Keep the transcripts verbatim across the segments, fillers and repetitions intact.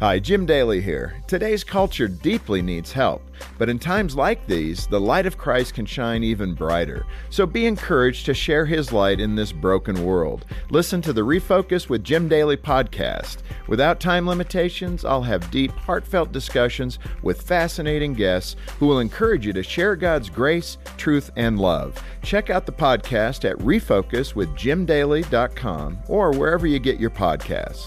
Hi, Jim Daly here. Today's culture deeply needs help, but in times like these, the light of Christ can shine even brighter. So be encouraged to share His light in this broken world. Listen to the Refocus with Jim Daly podcast. Without time limitations, I'll have deep, heartfelt discussions with fascinating guests who will encourage you to share God's grace, truth, and love. Check out the podcast at refocus with jim daly dot com or wherever you get your podcasts.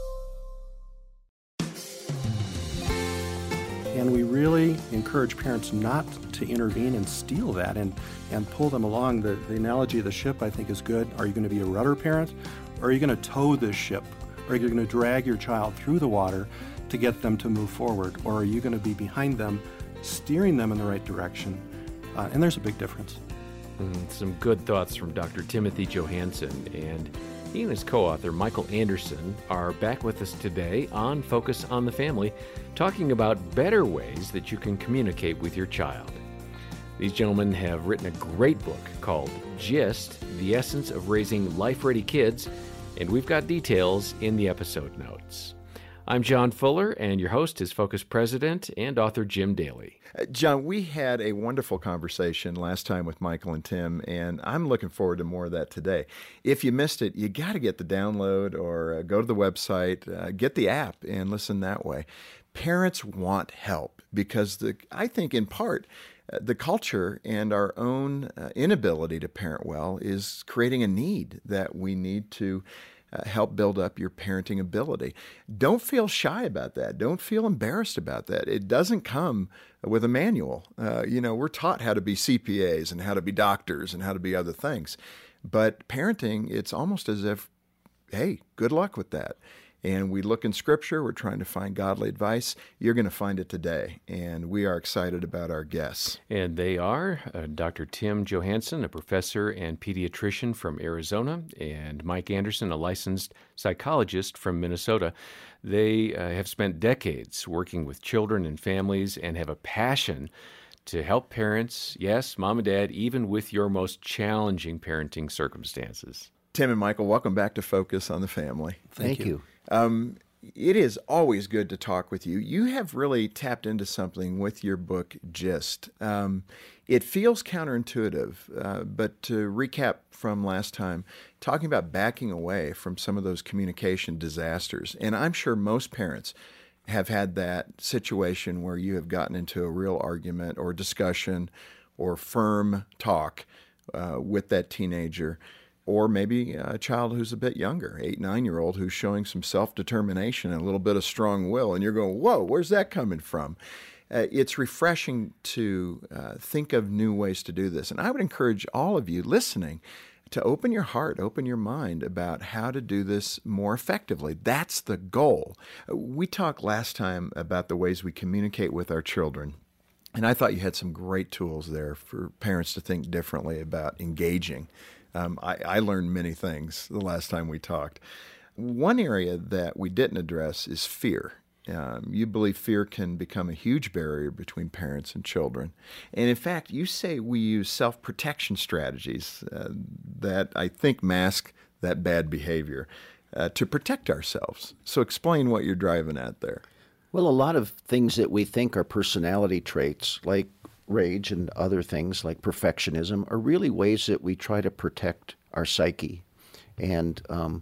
And we really encourage parents not to intervene and steal that and, and pull them along. The, the analogy of the ship, I think, is good. Are you going to be a rudder parent, or are you going to tow this ship? Or are you going to drag your child through the water to get them to move forward? Or are you going to be behind them, steering them in the right direction? Uh, and there's a big difference. Mm, some good thoughts from Doctor Timothy Johansen, and he and his co-author Michael Anderson are back with us today on Focus on the Family, talking about better ways that you can communicate with your child. These gentlemen have written a great book called Gist, The Essence of Raising Life-Ready Kids, and we've got details in the episode notes. I'm John Fuller, and your host is Focus President and author Jim Daly. Uh, John, we had a wonderful conversation last time with Michael and Tim, and I'm looking forward to more of that today. If you missed it, you got to get the download or uh, go to the website, uh, get the app, and listen that way. Parents want help because the I think in part, uh, the culture and our own uh, inability to parent well is creating a need that we need to Uh, help build up your parenting ability. Don't feel shy about that. Don't feel embarrassed about that. It doesn't come with a manual. Uh, you know, we're taught how to be C P As and how to be doctors and how to be other things. But parenting, it's almost as if, hey, good luck with that. And we look in Scripture, we're trying to find godly advice. You're going to find it today. And we are excited about our guests. And they are uh, Doctor Tim Johansen, a professor and pediatrician from Arizona, and Mike Anderson, a licensed psychologist from Minnesota. They uh, have spent decades working with children and families and have a passion to help parents, yes, mom and dad, even with your most challenging parenting circumstances. Tim and Michael, welcome back to Focus on the Family. Thank, Thank you. you. Um, it is always good to talk with you. You have really tapped into something with your book, Gist. Um, it feels counterintuitive, uh, but to recap from last time, talking about backing away from some of those communication disasters. And I'm sure most parents have had that situation where you have gotten into a real argument or discussion or firm talk uh, with that teenager. Or maybe a child who's a bit younger, eight, nine-year-old, who's showing some self-determination and a little bit of strong will, and you're going, whoa, where's that coming from? Uh, it's refreshing to uh, think of new ways to do this. And I would encourage all of you listening to open your heart, open your mind about how to do this more effectively. That's the goal. We talked last time about the ways we communicate with our children. And I thought you had some great tools there for parents to think differently about engaging. Um, I, I learned many things the last time we talked. One area that we didn't address is fear. Um, you believe fear can become a huge barrier between parents and children. And in fact, you say we use self-protection strategies uh, that I think mask that bad behavior uh, to protect ourselves. So explain what you're driving at there. Well, a lot of things that we think are personality traits, like rage and other things like perfectionism, are really ways that we try to protect our psyche. And um,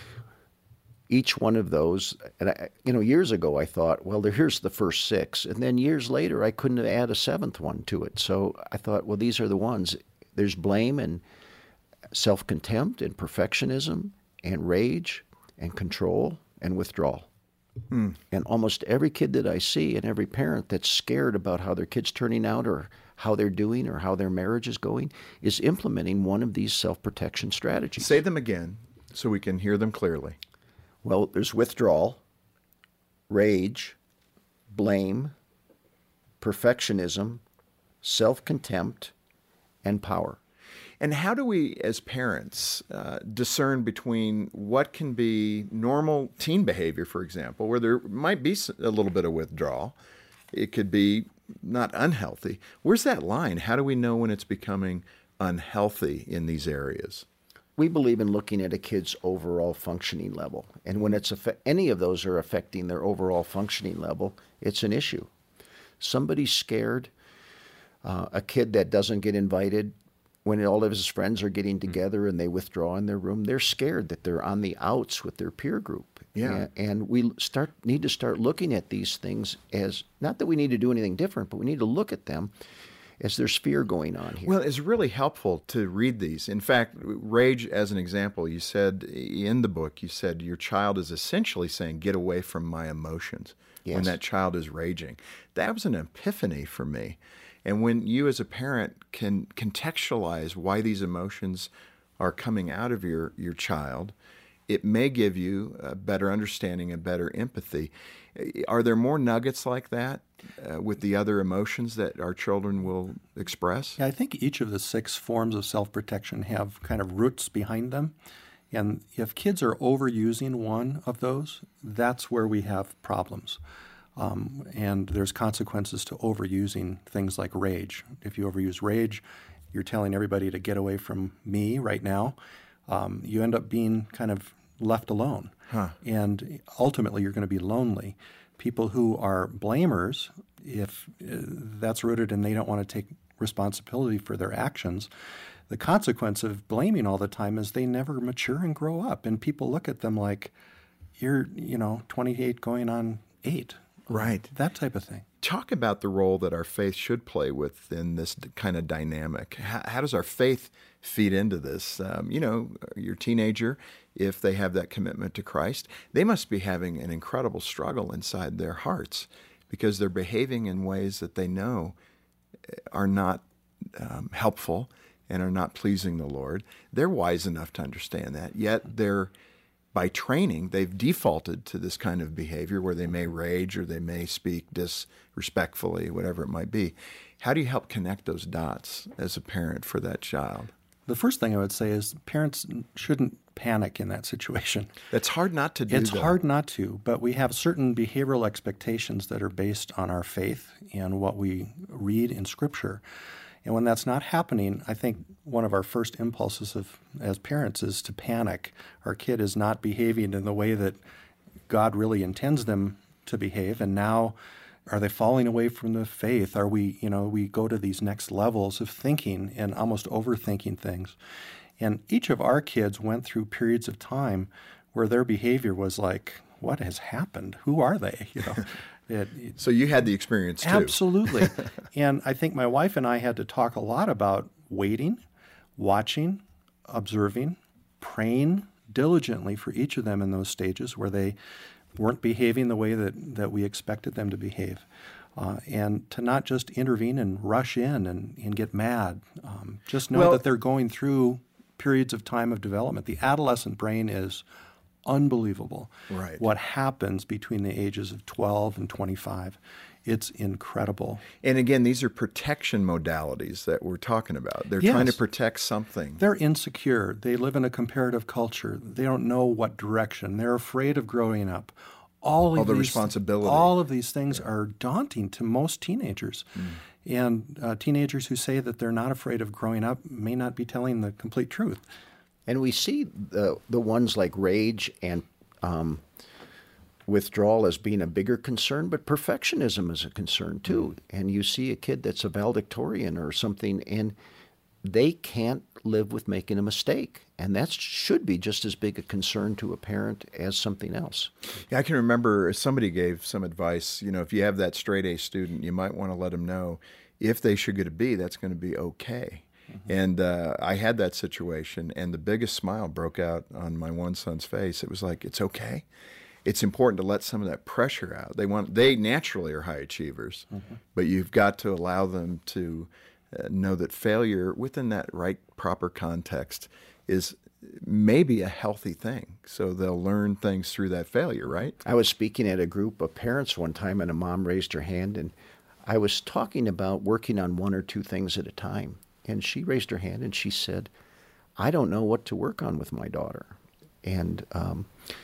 each one of those, and I, you know, years ago I thought, well, there, here's the first six. And then years later, I couldn't add a seventh one to it. So I thought, well, these are the ones. There's blame and self-contempt and perfectionism and rage and control and withdrawal. Hmm. And almost every kid that I see and every parent that's scared about how their kid's turning out or how they're doing or how their marriage is going is implementing one of these self-protection strategies. Say them again so we can hear them clearly. Well, there's withdrawal, rage, blame, perfectionism, self-contempt, and power. And how do we, as parents, uh, discern between what can be normal teen behavior, for example, where there might be a little bit of withdrawal? It could be not unhealthy. Where's that line? How do we know when it's becoming unhealthy in these areas? we believe in looking at a kid's overall functioning level. And when it's affe- any of those are affecting their overall functioning level, it's an issue. Somebody's scared, uh, a kid that doesn't get invited, when all of his friends are getting together and they withdraw in their room, they're scared that they're on the outs with their peer group. Yeah. And, and we start need to start looking at these things as, not that we need to do anything different, but we need to look at them as there's fear going on here. Well, it's really helpful to read these. In fact, rage as an example, you said in the book, you said your child is essentially saying, get away from my emotions Yes. when that child is raging. That was an epiphany for me. And when you as a parent can contextualize why these emotions are coming out of your, your child, it may give you a better understanding and better empathy. Are there more nuggets like that uh, with the other emotions that our children will express? Yeah, I think each of the six forms of self-protection have kind of roots behind them. And if kids are overusing one of those, that's where we have problems. Um, and there's consequences to overusing things like rage. If you overuse rage, you're telling everybody to get away from me right now. Um, you end up being kind of left alone. Huh. And ultimately, you're going to be lonely. People who are blamers, if uh, that's rooted and they don't want to take responsibility for their actions, the consequence of blaming all the time is they never mature and grow up. And people look at them like, you're, you know, twenty-eight going on eight. Right. That type of thing. Talk about the role that our faith should play within this d- kind of dynamic. How, how does our faith feed into this? Um, you know, your teenager, if they have that commitment to Christ, they must be having an incredible struggle inside their hearts because they're behaving in ways that they know are not um, helpful and are not pleasing the Lord. They're wise enough to understand that, yet they're by training, they've defaulted to this kind of behavior where they may rage or they may speak disrespectfully, whatever it might be. How do you help connect those dots as a parent for that child? The first thing I would say is parents shouldn't panic in that situation. That's hard not to do. It's though. hard not to, but we have certain behavioral expectations that are based on our faith and what we read in Scripture. And when that's not happening, I think one of our first impulses of, as parents is to panic. Our kid is not behaving in the way that God really intends them to behave, and now are they falling away from the faith? Are we, you know, we go to these next levels of thinking and almost overthinking things. And each of our kids went through periods of time where their behavior was like, what has happened? Who are they? You know. It, it, so you had the experience too. Absolutely. And I think my wife and I had to talk a lot about waiting, watching, observing, praying diligently for each of them in those stages where they weren't behaving the way that, that we expected them to behave. Uh, and to not just intervene and rush in and, and get mad. Um, just know Well, that they're going through periods of time of development. The adolescent brain is unbelievable. Right. What happens between the ages of twelve and twenty-five. It's incredible. And again, these are protection modalities that we're talking about. They're Yes. trying to protect something. They're insecure. They live in a comparative culture. They don't know what direction. They're afraid of growing up. All of All the these, responsibility. All of these things are daunting to most teenagers. Mm. And uh, teenagers who say that they're not afraid of growing up may not be telling the complete truth. And we see the the ones like rage and um, withdrawal as being a bigger concern, but perfectionism is a concern too. Mm. And you see a kid that's a valedictorian or something, and they can't live with making a mistake. And that should be just as big a concern to a parent as something else. Yeah, I can remember somebody gave some advice. You know, if you have that straight A student, you might want to let them know if they should get a B, that's going to be okay. Mm-hmm. And uh, I had that situation, and the biggest smile broke out on my one son's face. It was like, it's okay. It's important to let some of that pressure out. They want, they naturally are high achievers, mm-hmm. but you've got to allow them to uh, know that failure within that right, proper context is maybe a healthy thing. So they'll learn things through that failure, right? I was speaking at a group of parents one time, and a mom raised her hand, and I was talking about working on one or two things at a time. And she raised her hand and she said, I don't know what to work on with my daughter. And um,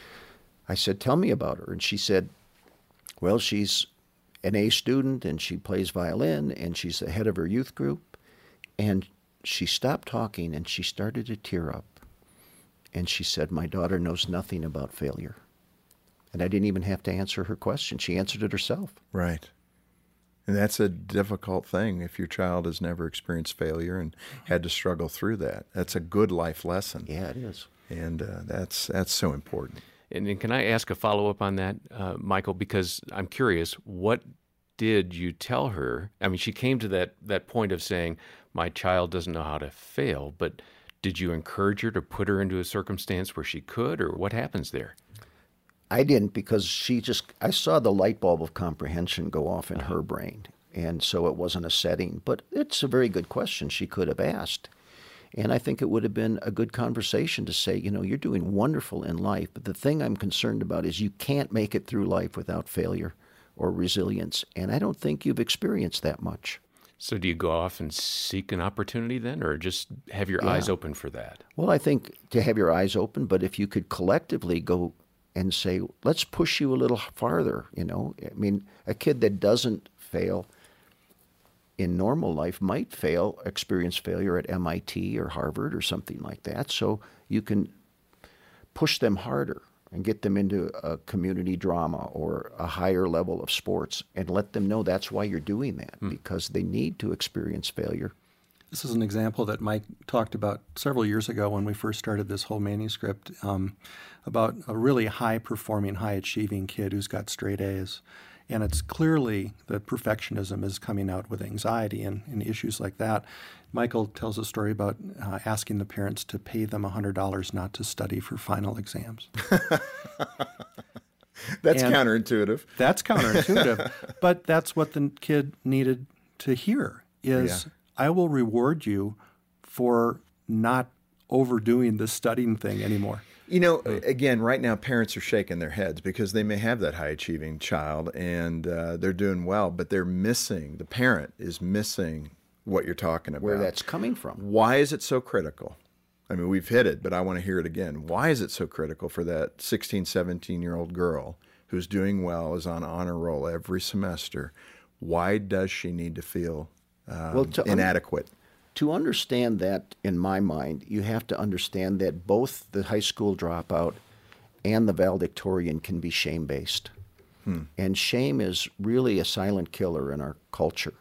I said, tell me about her. And she said, well, she's an A student and she plays violin and she's the head of her youth group. And she stopped talking and she started to tear up. And she said, my daughter knows nothing about failure. And I didn't even have to answer her question. She answered it herself. Right. And that's a difficult thing if your child has never experienced failure and had to struggle through that. That's a good life lesson. Yeah, it is. And uh, that's that's so important. And, and can I ask a follow-up on that, uh, Michael? Because I'm curious, what did you tell her? I mean, she came to that, that point of saying, my child doesn't know how to fail, but did you encourage her to put her into a circumstance where she could, or what happens there? I didn't, because she just, I saw the light bulb of comprehension go off in Uh-huh. her brain. And so it wasn't a setting. But it's a very good question she could have asked. And I think it would have been a good conversation to say, you know, you're doing wonderful in life, but the thing I'm concerned about is you can't make it through life without failure or resilience. And I don't think you've experienced that much. So do you go off and seek an opportunity then, or just have your Yeah. eyes open for that? Well, I think to have your eyes open, but if you could collectively go and say, let's push you a little farther, you know. I mean, a kid that doesn't fail in normal life might fail, experience failure at M I T or Harvard or something like that. So you can push them harder and get them into a community drama or a higher level of sports and let them know that's why you're doing that, Hmm. because they need to experience failure. This is an example that Mike talked about several years ago when we first started this whole manuscript, um, about a really high-performing, high-achieving kid who's got straight A's. And it's clearly that perfectionism is coming out with anxiety and, and issues like that. Michael tells a story about uh, asking the parents to pay them one hundred dollars not to study for final exams. That's And counterintuitive. That's counterintuitive, but that's what the kid needed to hear is, Yeah. I will reward you for not overdoing the studying thing anymore. You know, again, right now parents are shaking their heads because they may have that high-achieving child and uh, they're doing well, but they're missing, the parent is missing what you're talking about. Where that's coming from. Why is it so critical? I mean, we've hit it, but I want to hear it again. Why is it so critical for that sixteen, seventeen-year-old girl who's doing well, is on honor roll every semester? Why does she need to feel um, Well, to un- inadequate? To understand that, in my mind, you have to understand that both the high school dropout and the valedictorian can be shame-based. Hmm. And shame is really a silent killer in our culture.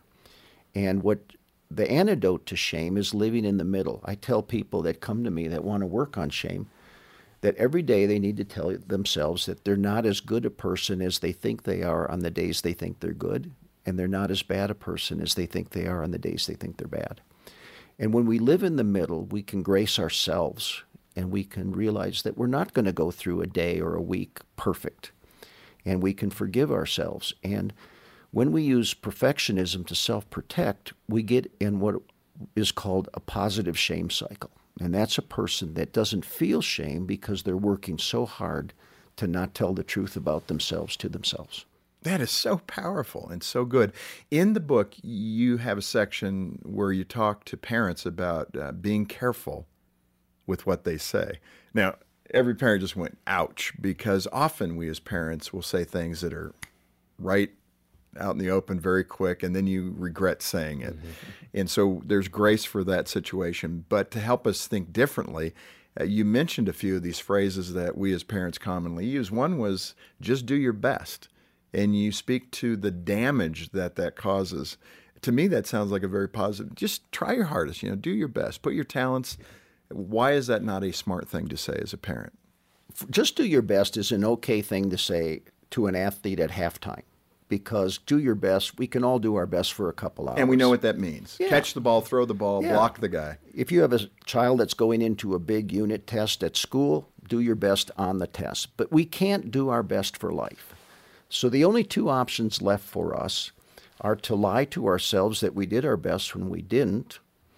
And what the antidote to shame is living in the middle. I tell people that come to me that want to work on shame that every day they need to tell themselves that they're not as good a person as they think they are on the days they think they're good, and they're not as bad a person as they think they are on the days they think they're bad. And when we live in the middle, we can grace ourselves and we can realize that we're not going to go through a day or a week perfect. And we can forgive ourselves. And when we use perfectionism to self-protect, we get in what is called a positive shame cycle. And that's a person that doesn't feel shame because they're working so hard to not tell the truth about themselves to themselves. That is so powerful and so good. In the book, you have a section where you talk to parents about uh, being careful with what they say. Now, every parent just went, ouch, because often we as parents will say things that are right out in the open very quick, and then you regret saying it. Mm-hmm. And so there's grace for that situation. But to help us think differently, uh, you mentioned a few of these phrases that we as parents commonly use. One was, just do your best. And you speak to the damage that that causes. To me, that sounds like a very positive. Just try your hardest, you know, do your best, put your talents. Why is that not a smart thing to say as a parent? Just do your best is an okay thing to say to an athlete at halftime, because do your best, we can all do our best for a couple hours. And we know what that means. Yeah. Catch the ball, throw the ball, Yeah. block the guy. If you have a child that's going into a big unit test at school, do your best on the test. But we can't do our best for life. So the only two options left for us are to lie to ourselves that we did our best when we didn't,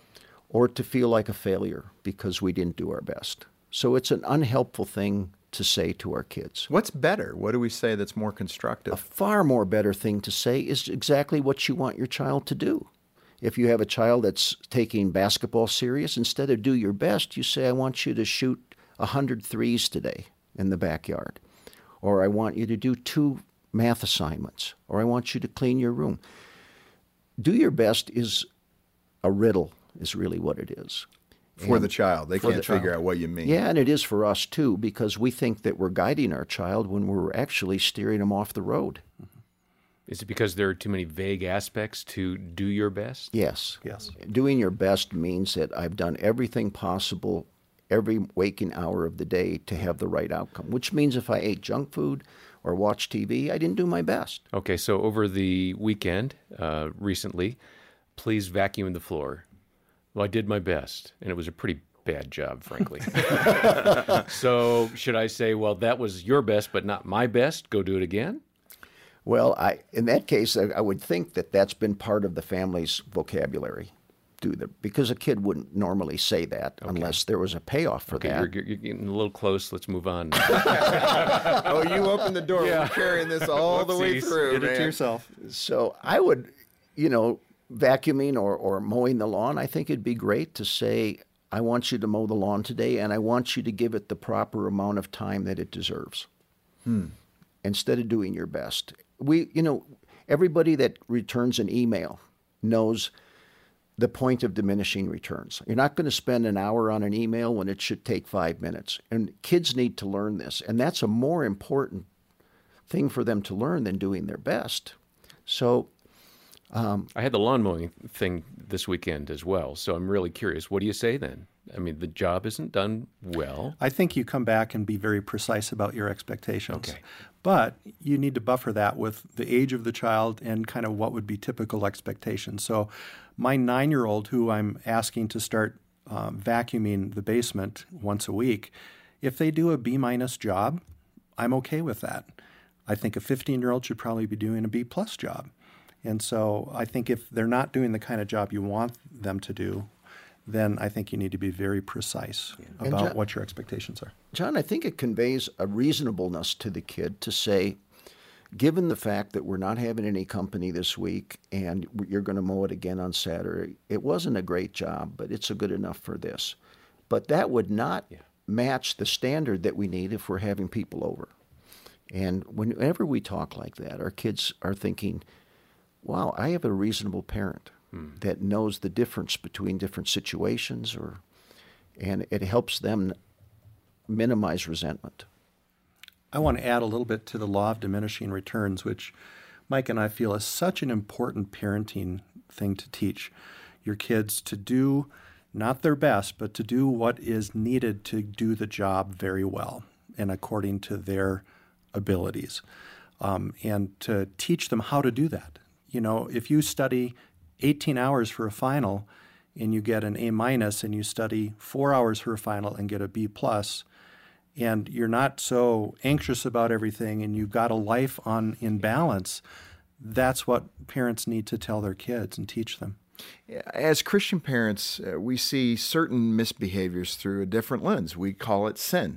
or to feel like a failure because we didn't do our best. So it's an unhelpful thing to say to our kids. What's better? What do we say that's more constructive? A far more better thing to say is exactly what you want your child to do. If you have a child that's taking basketball serious, instead of do your best, you say, I want you to shoot one hundred threes today in the backyard. Or I want you to do two math assignments. Or I want you to clean your room. Do your best is a riddle, is really what it is. For And the child. They For the can't child. figure out what you mean. yeah, and it is for us too, because we think that we're guiding our child when we're actually steering them off the road. Is it because there are too many vague aspects to do your best? Yes. Yes. Doing your best means that I've done everything possible every waking hour of the day to have the right outcome, which means if I ate junk food or watched T V, I didn't do my best. Okay, so over the weekend, uh, recently, please vacuum the floor. Well, I did my best, and it was a pretty bad job, frankly. So should I say, well, that was your best, but not my best? Go do it again? Well, I in that case, I, I would think that that's been part of the family's vocabulary. Do the because a kid wouldn't normally say that unless there was a payoff for Okay, that. you're, you're getting a little close. Let's move on. Oh, you opened the door. We're carrying this all the way Whoopsies. through, Did it man. to yourself. So I would, you know, vacuuming or, or mowing the lawn, I think it'd be great to say, I want you to mow the lawn today, and I want you to give it the proper amount of time that it deserves. Hmm. Instead of doing your best. We, you know, everybody that returns an email knows the point of diminishing returns. You're not going to spend an hour on an email when it should take five minutes. And kids need to learn this. And that's a more important thing for them to learn than doing their best. So I had the lawn mowing thing this weekend as well, so I'm really curious. What do you say then? I mean, the job isn't done well. I think you come back and be very precise about your expectations. Okay. But you need to buffer that with the age of the child and kind of what would be typical expectations. So my nine-year-old, who I'm asking to start um, vacuuming the basement once a week, if they do a B-minus job, I'm okay with that. I think a fifteen-year-old should probably be doing a B-plus job. And so I think if they're not doing the kind of job you want them to do, then I think you need to be very precise And about Jo- what your expectations are. John, I think it conveys a reasonableness to the kid to say, given the fact that we're not having any company this week and you're going to mow it again on Saturday, it wasn't a great job, but it's a good enough for this. But that would not match the standard that we need if we're having people over. And whenever we talk like that, our kids are thinking, wow, I have a reasonable parent that knows the difference between different situations, or, and it helps them minimize resentment. I want to add a little bit to the law of diminishing returns, which Mike and I feel is such an important parenting thing to teach your kids to do not their best, but to do what is needed to do the job very well and according to their abilities, um, and to teach them how to do that. You know, if you study eighteen hours for a final and you get an A minus, and you study four hours for a final and get a B plus, and you're not so anxious about everything and you've got a life on in balance, that's what parents need to tell their kids and teach them. As Christian parents, uh, we see certain misbehaviors through a different lens. We call it sin.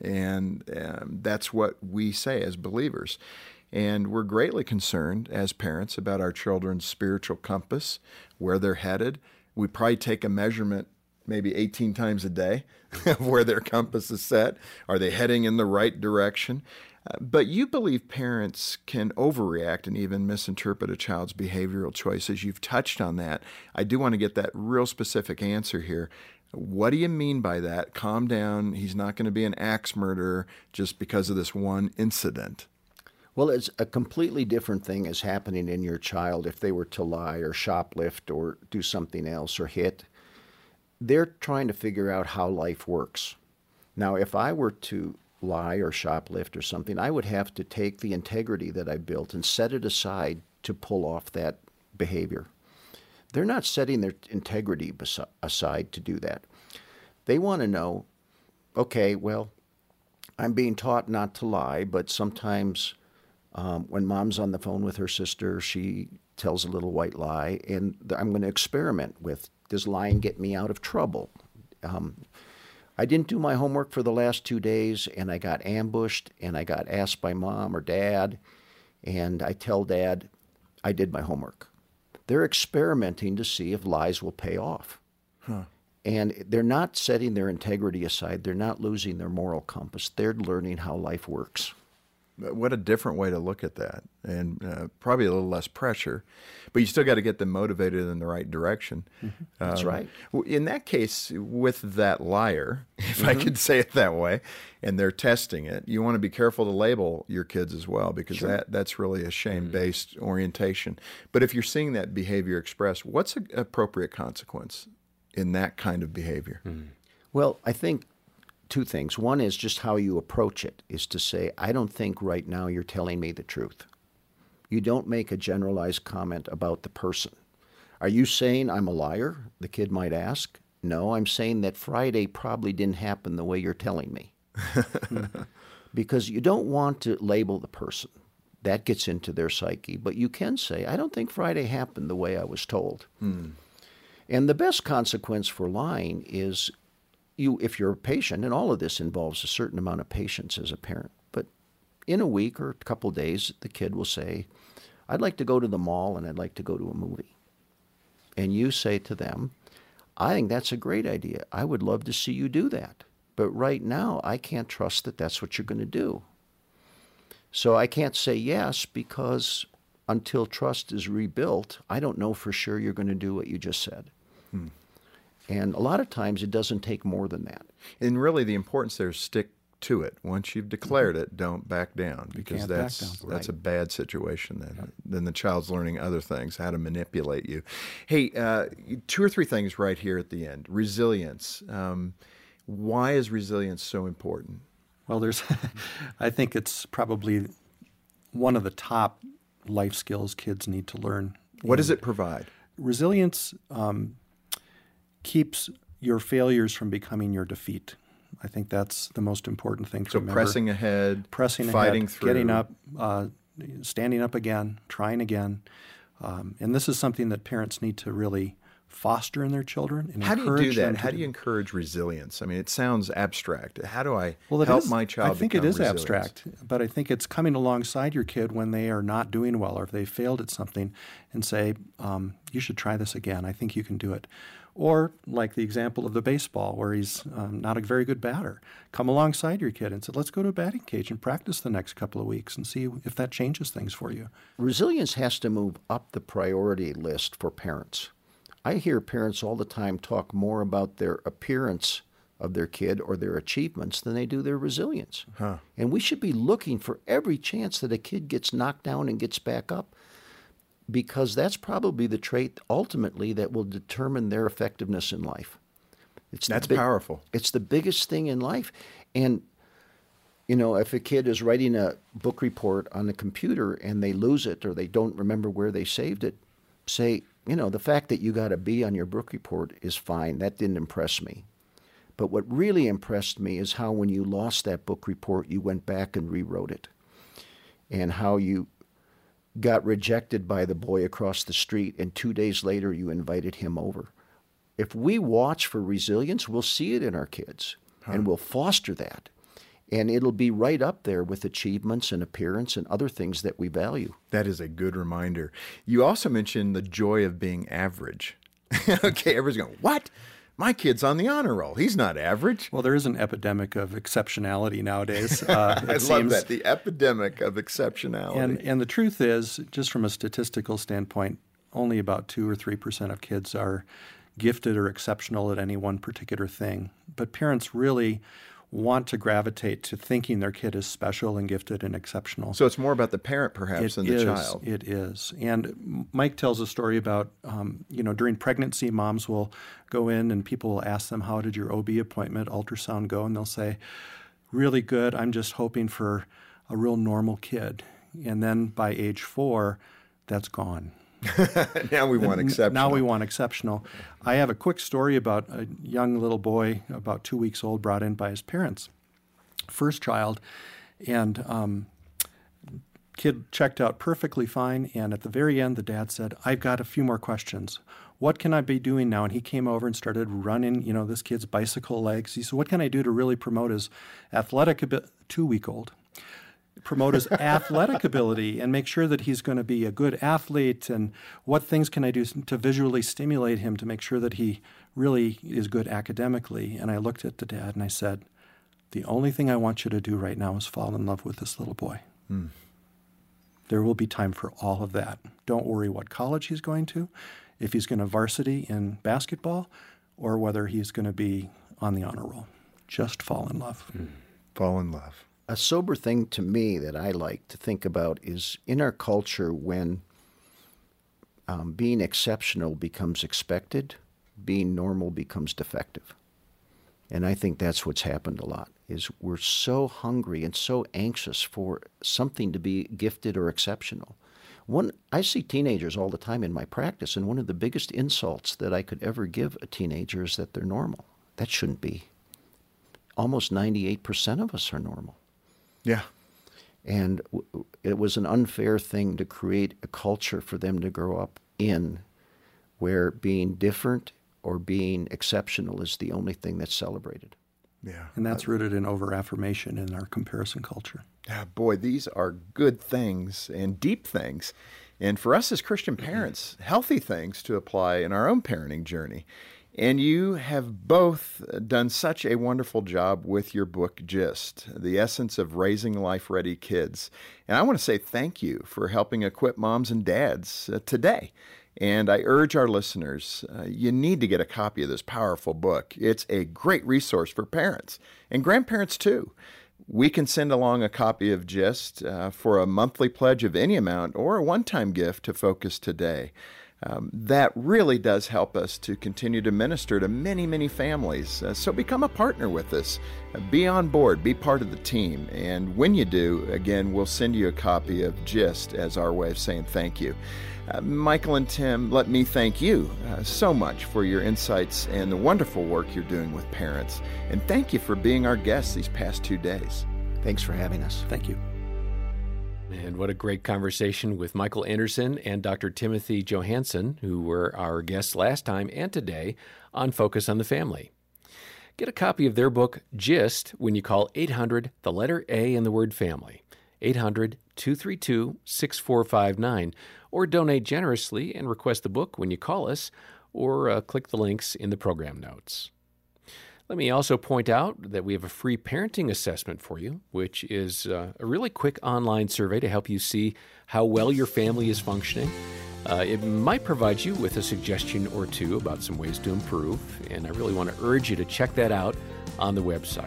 And um, that's what we say as believers. And we're greatly concerned as parents about our children's spiritual compass, where they're headed. We probably take a measurement maybe eighteen times a day of where their compass is set. Are they heading in the right direction? Uh, but you believe parents can overreact and even misinterpret a child's behavioral choices. You've touched on that. I do want to get that real specific answer here. What do you mean by that? Calm down. He's not going to be an axe murderer just because of this one incident. Well, it's a completely different thing is happening in your child if they were to lie or shoplift or do something else or hit. They're trying to figure out how life works. Now, if I were to lie or shoplift or something, I would have to take the integrity that I built and set it aside to pull off that behavior. They're not setting their integrity bes- aside to do that. They want to know, okay, well, I'm being taught not to lie, but sometimes um, when mom's on the phone with her sister, she tells a little white lie, and th- I'm going to experiment with, does lying get me out of trouble? Um, I didn't do my homework for the last two days, and I got ambushed, and I got asked by mom or dad, and I tell dad I did my homework. They're experimenting to see if lies will pay off. Huh. And they're not setting their integrity aside. They're not losing their moral compass. They're learning how life works. what a different way to look at that, and uh, probably a little less pressure, but you still got to get them motivated in the right direction. Mm-hmm. That's um, right. In that case, with that liar, if mm-hmm. I could say it that way, and they're testing it, you want to be careful to label your kids as well, because sure. that, that's really a shame-based mm-hmm. orientation. But if you're seeing that behavior expressed, what's an appropriate consequence in that kind of behavior? Mm-hmm. Well, I think two things. One is just how you approach it, is to say, I don't think right now you're telling me the truth. You don't make a generalized comment about the person. Are you saying I'm a liar? The kid might ask. No, I'm saying that Friday probably didn't happen the way you're telling me. Because you don't want to label the person. That gets into their psyche. But you can say, I don't think Friday happened the way I was told. Hmm. And the best consequence for lying is You, if you're a patient, and all of this involves a certain amount of patience as a parent, but in a week or a couple of days, the kid will say, I'd like to go to the mall and I'd like to go to a movie. And you say to them, I think that's a great idea. I would love to see you do that. But right now, I can't trust that that's what you're going to do. So I can't say yes, because until trust is rebuilt, I don't know for sure you're going to do what you just said. Hmm. And a lot of times it doesn't take more than that. And really the importance there is stick to it. Once you've declared mm-hmm. it, don't back down, because that's back down. that's right. a bad situation then. Yep. Then the child's learning other things, how to manipulate you. Hey, uh, two or three things right here at the end. Resilience. Um, why is resilience so important? Well, there's, I think it's probably one of the top life skills kids need to learn. What does it provide? Resilience um, keeps your failures from becoming your defeat. I think that's the most important thing to so remember. pressing ahead, pressing fighting ahead, through. Getting up, uh, standing up again, trying again. Um, and this is something that parents need to really foster in their children and How do encourage you do them that? to How do you encourage resilience? I mean, it sounds abstract. How do I well, it help is, my child I think become it is resilient? abstract, but I think it's coming alongside your kid when they are not doing well or if they failed at something and say, um, you should try this again. I think you can do it. Or like the example of the baseball where he's um, not a very good batter. Come alongside your kid and say, let's go to a batting cage and practice the next couple of weeks and see if that changes things for you. Resilience has to move up the priority list for parents. I hear parents all the time talk more about their appearance of their kid or their achievements than they do their resilience. Huh. And we should be looking for every chance that a kid gets knocked down and gets back up, because that's probably the trait ultimately that will determine their effectiveness in life. It's that's big, powerful. It's the biggest thing in life. And, you know, if a kid is writing a book report on the computer and they lose it or they don't remember where they saved it, say, you know, the fact that you got a B on your book report is fine. That didn't impress me. But what really impressed me is how when you lost that book report, you went back and rewrote it. And how you got rejected by the boy across the street, and two days later you invited him over. If we watch for resilience, we'll see it in our kids, huh. and we'll foster that. And it'll be right up there with achievements and appearance and other things that we value. That is a good reminder. You also mentioned the joy of being average. Okay, everybody's going, what? My kid's on the honor roll. He's not average. Well, there is an epidemic of exceptionality nowadays. Uh, I it love seems. that, the epidemic of exceptionality. And, and the truth is, just from a statistical standpoint, only about two or three percent of kids are gifted or exceptional at any one particular thing. But parents really want to gravitate to thinking their kid is special and gifted and exceptional. So it's more about the parent, perhaps, it than the is, child. It is. And Mike tells a story about, um, you know, during pregnancy, moms will go in and people will ask them, how did your O B appointment, ultrasound go? And they'll say, really good. I'm just hoping for a real normal kid. And then by age four, that's gone. Now we want exceptional. Now we want exceptional. I have a quick story about a young little boy, about two weeks old, brought in by his parents. First child, and um, kid checked out perfectly fine. And at the very end, the dad said, I've got a few more questions. What can I be doing now? And he came over and started running, you know, this kid's bicycle legs. He said, what can I do to really promote his athletic ability? Two-week-old. Promote his athletic ability and make sure that he's going to be a good athlete, and what things can I do to visually stimulate him to make sure that he really is good academically. And I looked at the dad and I said, the only thing I want you to do right now is fall in love with this little boy. Hmm. There will be time for all of that. Don't worry what college he's going to, if he's going to varsity in basketball, or whether he's going to be on the honor roll. Just fall in love. Hmm. Fall in love. A sober thing to me that I like to think about is in our culture when um, being exceptional becomes expected, being normal becomes defective. And I think that's what's happened a lot, is we're so hungry and so anxious for something to be gifted or exceptional. One, I see teenagers all the time in my practice, and one of the biggest insults that I could ever give a teenager is that they're normal. That shouldn't be. Almost ninety-eight percent of us are normal. Yeah. And w- it was an unfair thing to create a culture for them to grow up in where being different or being exceptional is the only thing that's celebrated. Yeah. And that's rooted in over-affirmation in our comparison culture. Yeah, boy, these are good things and deep things. And for us as Christian parents, healthy things to apply in our own parenting journey. And you have both done such a wonderful job with your book, Gist, The Essence of Raising Life-Ready Kids. And I want to say thank you for helping equip moms and dads uh, today. And I urge our listeners, uh, you need to get a copy of this powerful book. It's a great resource for parents and grandparents too. We can send along a copy of Gist uh, for a monthly pledge of any amount or a one-time gift to Focus Today. Um, that really does help us to continue to minister to many, many families. Uh, so become a partner with us. Uh, be on board. Be part of the team. And when you do, again, we'll send you a copy of Gist as our way of saying thank you. Uh, Michael and Tim, let me thank you uh, so much for your insights and the wonderful work you're doing with parents. And thank you for being our guests these past two days. Thanks for having us. Thank you. And what a great conversation with Michael Anderson and Doctor Timothy Johansson, who were our guests last time and today on Focus on the Family. Get a copy of their book, Gist, when you call eight hundred, the letter A and the word family, eight hundred, two three two, six four five nine, or donate generously and request the book when you call us, or uh, click the links in the program notes. Let me also point out that we have a free parenting assessment for you, which is uh, a really quick online survey to help you see how well your family is functioning. Uh, it might provide you with a suggestion or two about some ways to improve, and I really want to urge you to check that out on the website.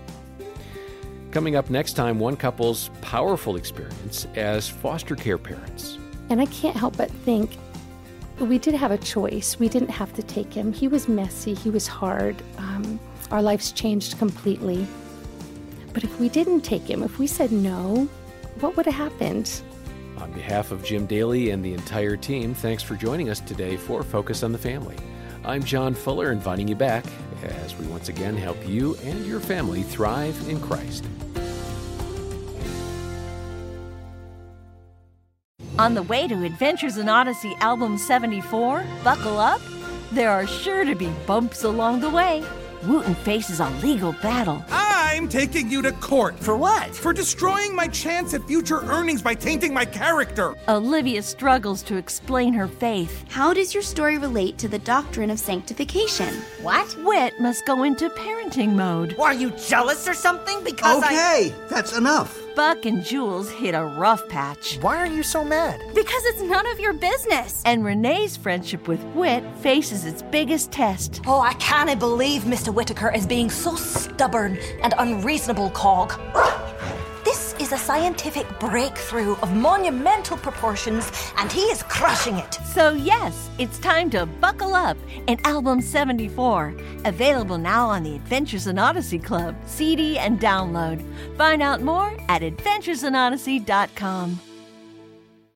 Coming up next time, one couple's powerful experience as foster care parents. And I can't help but think, we did have a choice. We didn't have to take him. He was messy. He was hard. Um, our lives changed completely. But if we didn't take him, if we said no, what would have happened? On behalf of Jim Daly and the entire team, thanks for joining us today for Focus on the Family. I'm John Fuller, inviting you back as we once again help you and your family thrive in Christ. On the way to Adventures in Odyssey Album seventy-four, buckle up. There are sure to be bumps along the way. Wooten faces a legal battle. I'm taking you to court. For what? For destroying my chance at future earnings by tainting my character. Olivia struggles to explain her faith. How does your story relate to the doctrine of sanctification? What? Whit must go into parenting mode. Are you jealous or something? Because okay, I... that's enough. Buck and Jules hit a rough patch. Why are you so mad? Because it's none of your business. And Renee's friendship with Whit faces its biggest test. Oh, I can't believe Mister Whitaker is being so stubborn and unreasonable, Cog. This is a scientific breakthrough of monumental proportions, and he is crushing it. So yes, it's time to buckle up in Album seventy-four. Available now on the Adventures in Odyssey Club, C D and download. Find out more at adventures in odyssey dot com.